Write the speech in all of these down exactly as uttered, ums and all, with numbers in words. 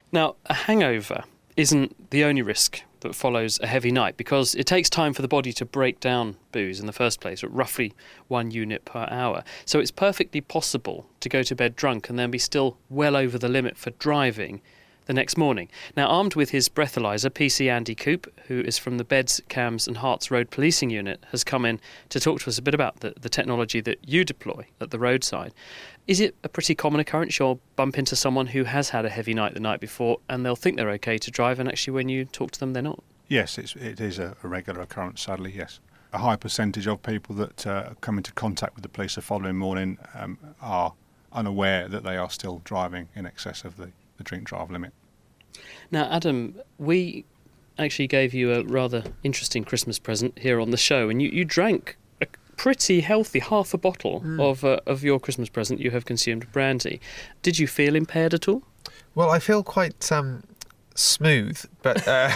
Now, a hangover isn't the only risk that follows a heavy night, because it takes time for the body to break down booze in the first place, at roughly one unit per hour. So it's perfectly possible to go to bed drunk and then be still well over the limit for driving the next morning. Now, armed with his breathalyzer, P C Andy Coop, who is from the Beds, Cams and Herts Road Policing Unit, has come in to talk to us a bit about the, the technology that you deploy at the roadside. Is it a pretty common occurrence you'll bump into someone who has had a heavy night the night before and they'll think they're okay to drive, and actually when you talk to them they're not? Yes, it's, it is a, a regular occurrence, sadly, yes. A high percentage of people that uh, come into contact with the police the following morning um, are unaware that they are still driving in excess of the, the drink drive limit. Now, Adam, we actually gave you a rather interesting Christmas present here on the show, and you, you drank a pretty healthy half a bottle mm. of uh, of your Christmas present. You have consumed brandy. Did you feel impaired at all? Well, I feel quite um, smooth, but uh,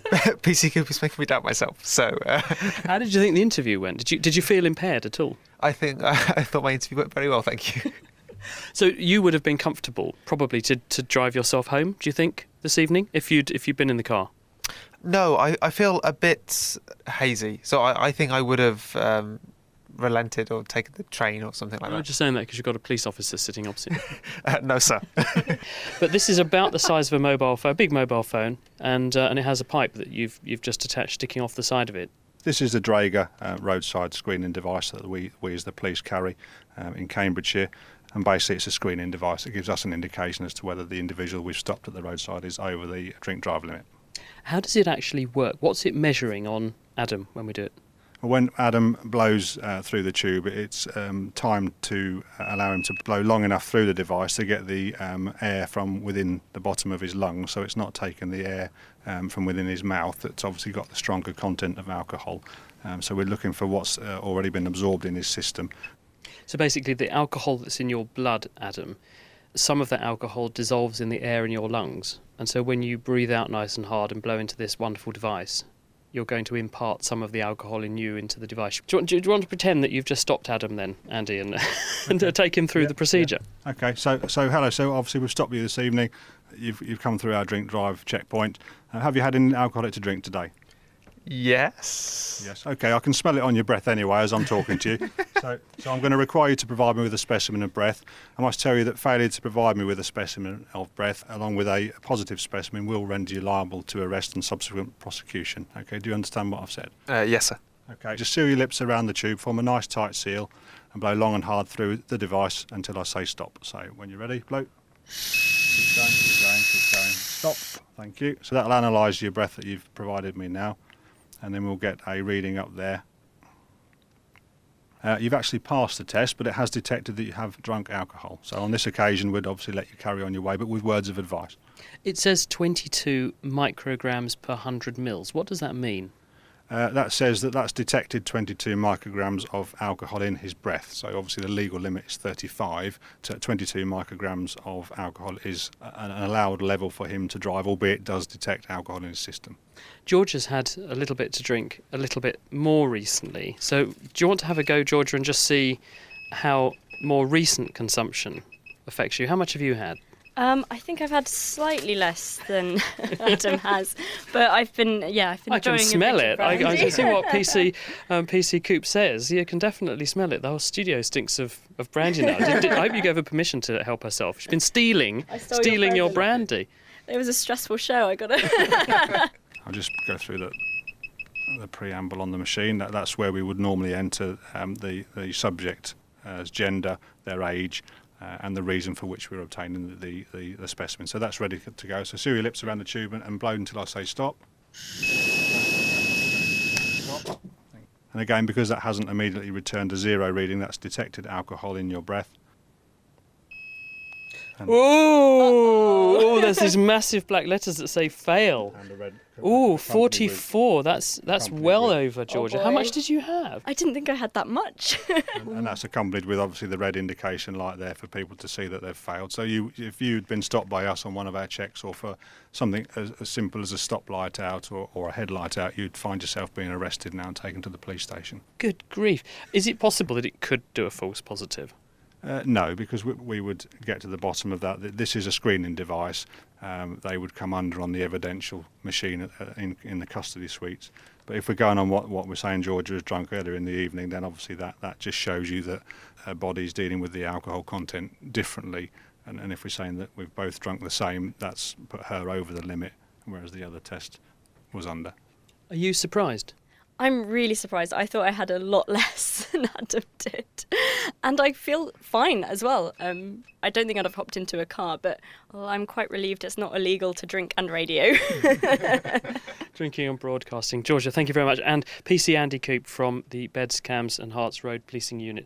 P C Coop is making me doubt myself. So, uh, how did you think the interview went? Did you did you feel impaired at all? I think uh, I thought my interview went very well. Thank you. So you would have been comfortable, probably, to, to drive yourself home, do you think, this evening, if you'd if you'd been in the car? No, I, I feel a bit hazy. So I, I think I would have um, relented or taken the train or something like I'm that. not just saying that because you've got a police officer sitting opposite you. uh, no, sir. But this is about the size of a mobile phone, a big mobile phone, and uh, and it has a pipe that you've you've just attached sticking off the side of it. This is the Draeger uh, roadside screening device that we, we as the police carry um, in Cambridgeshire. And basically it's a screening device that gives us an indication as to whether the individual we've stopped at the roadside is over the drink drive limit. How does it actually work? What's it measuring on Adam when we do it? When Adam blows uh, through the tube, it's um, timed to allow him to blow long enough through the device to get the um, air from within the bottom of his lungs, so it's not taking the air um, from within his mouth. That's obviously got the stronger content of alcohol. Um, so we're looking for what's uh, already been absorbed in his system. So basically the alcohol that's in your blood, Adam, some of that alcohol dissolves in the air in your lungs. And so when you breathe out nice and hard and blow into this wonderful device, you're going to impart some of the alcohol in you into the device. Do you want, do you want to pretend that you've just stopped Adam then, Andy, and, and take him through yeah, the procedure? Yeah. OK, so so hello. So obviously we've stopped you this evening. You've, you've come through our drink drive checkpoint. Uh, have you had any alcoholic to drink today? Yes. Yes. OK, I can smell it on your breath anyway as I'm talking to you. So, so I'm going to require you to provide me with a specimen of breath. I must tell you that failure to provide me with a specimen of breath, along with a positive specimen, will render you liable to arrest and subsequent prosecution. OK, do you understand what I've said? Uh, yes, sir. OK, just seal your lips around the tube, form a nice tight seal, and blow long and hard through the device until I say stop. So when you're ready, blow. Keep going, keep going, keep going. Stop. Thank you. So that'll analyse your breath that you've provided me now, and then we'll get a reading up there. Uh, you've actually passed the test, but it has detected that you have drunk alcohol. So on this occasion, we'd obviously let you carry on your way, but with words of advice. It says twenty-two micrograms per one hundred mils. What does that mean? Uh, that says that that's detected twenty-two micrograms of alcohol in his breath. So obviously the legal limit is thirty-five. So twenty-two micrograms of alcohol is an allowed level for him to drive, albeit it does detect alcohol in his system. George has had a little bit to drink a little bit more recently. So do you want to have a go, Georgia, and just see how more recent consumption affects you? How much have you had? Um, I think I've had slightly less than Adam has, but I've been, yeah, I've been I can enjoying smell a bit it. of I, I brandy. can see what P C um, P C Coop says. You can definitely smell it. The whole studio stinks of, of brandy now. Did, did, I hope you gave her permission to help herself. She's been stealing, I stole your stealing your brandy. brandy. It was a stressful show. I got to. I'll just go through the the preamble on the machine. That, that's where we would normally enter um, the, the subject as gender, their age, uh, and the reason for which we're obtaining the, the, the, the specimen. So that's ready to go. So seal your lips around the tube and, and blow until I say stop. Stop. And again, because that hasn't immediately returned a zero reading, that's detected alcohol in your breath. Oh, oh, there's these massive black letters that say fail. And a red, Oh, accompanied forty-four. with- That's that's accompanied well with- over, Georgia. Oh, How boy. much did you have? I didn't think I had that much. and, and that's accompanied with obviously the red indication light there for people to see that they've failed. So you, if you'd been stopped by us on one of our checks, or for something as, as simple as a stoplight out or, or a headlight out, you'd find yourself being arrested now and taken to the police station. Good grief. Is it possible that it could do a false positive? Uh, no, because we, we would get to the bottom of that. Th- This is a screening device. um, they would come under on the evidential machine uh, in, in the custody suites. But if we're going on what, what we're saying Georgia was drunk earlier in the evening, then obviously that, that just shows you that her body's dealing with the alcohol content differently. And, and if we're saying that we've both drunk the same, that's put her over the limit, whereas the other test was under. Are you surprised? I'm really surprised. I thought I had a lot less than Adam did. And I feel fine as well. Um, I don't think I'd have hopped into a car, but well, I'm quite relieved it's not illegal to drink and radio. Drinking and broadcasting. Georgia, thank you very much. And P C Andy Coop from the Beds, Cams and Herts Road Policing Unit.